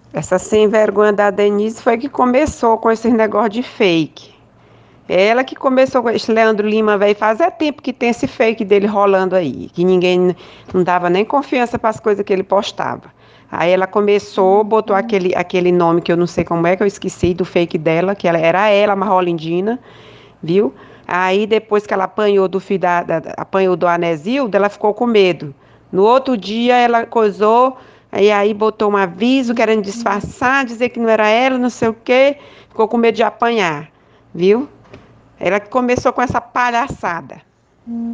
Essa sem vergonha da Denise foi que começou com esses negócios de fake. Ela que começou com esse Leandro Lima, velho. Faz tempo que tem esse fake dele rolando aí. Que ninguém não dava nem confiança para as coisas que ele postava. Aí ela começou, botou aquele nome que eu não sei como é, que eu esqueci do fake dela, que era ela, a Marrolindina, viu? Aí depois que ela apanhou do filho apanhou do Anesildo, ela ficou com medo. No outro dia ela coisou, e aí botou um aviso querendo disfarçar, dizer que não era ela, não sei o quê. Ficou com medo de apanhar, viu? Ela que começou com essa palhaçada.